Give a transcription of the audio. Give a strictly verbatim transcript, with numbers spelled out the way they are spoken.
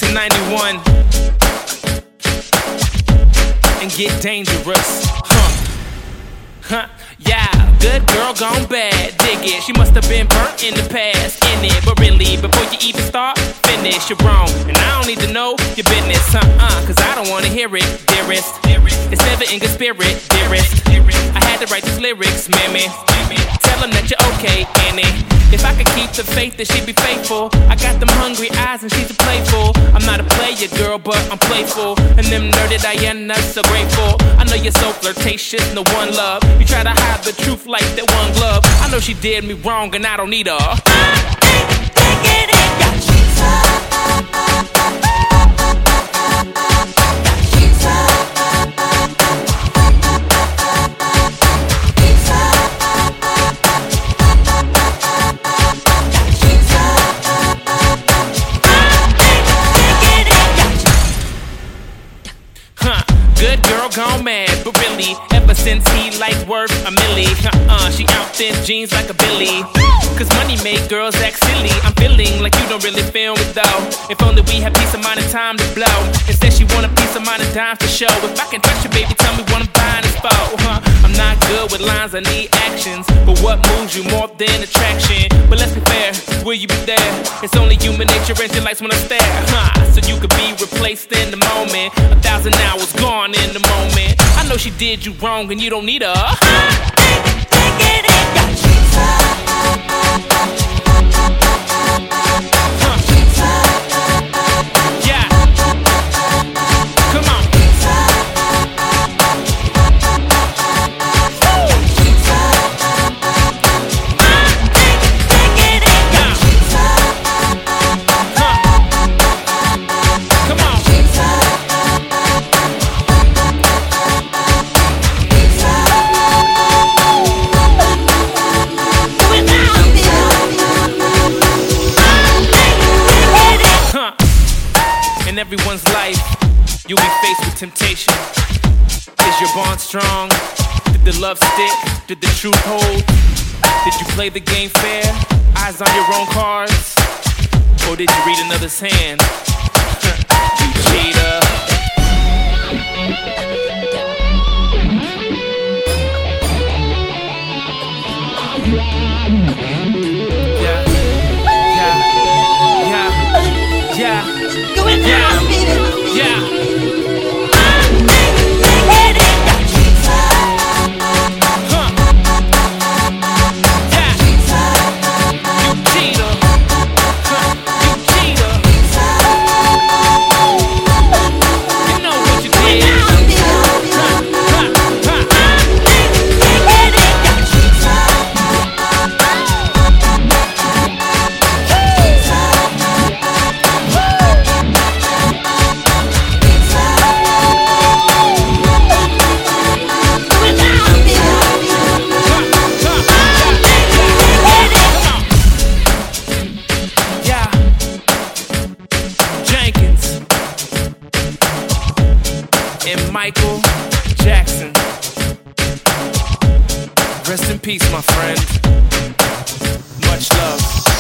to ninety-one and get dangerous. Huh. Huh. Yeah, good girl gone bad, dig it. She must have been burnt in the past, in it. But really, before you even start, finish, you're wrong. And I don't need to know your business, uh-uh, cause I don't wanna hear it, dearest. It's never in good spirit, dearest. I had to write these lyrics, mammy. Tell them that you're okay, Annie. If I could keep the faith that she'd be faithful. I got them hungry eyes and she's a playful. I'm not a player, girl, but I'm playful. And them nerdy Diana's so grateful. I know you're so flirtatious, no one love. You try to hide the truth like that one glove. I know she did me wrong and I don't need her. Good girl gone mad, but really, ever since he like worth a milli, uh-uh, she out thin jeans like a Billy. Cause money make girls act silly. I'm feeling like you don't really feel me though. If only we had peace of mind and time to blow. Instead she want a piece of mind and dimes to show. If I can trust you, baby, tell me what I'm buying is for, huh? I'm not good with lines, I need actions. But what moves you more than attraction? But let's be fair, will you be there? It's only human nature and she likes when I stare, huh? So you could be replaced in the moment. A thousand hours gone in the moment. I know she did you wrong and you don't need her. Yeah. Come on. In everyone's life, you'll be faced with temptation. Is your bond strong? Did the love stick? Did the truth hold? Did you play the game fair? Eyes on your own cards? Or did you read another's hand? You cheater. Yeah, yeah, yeah, yeah. Going down, baby. Yeah. And Michael Jackson. Rest in peace, my friend. Much love.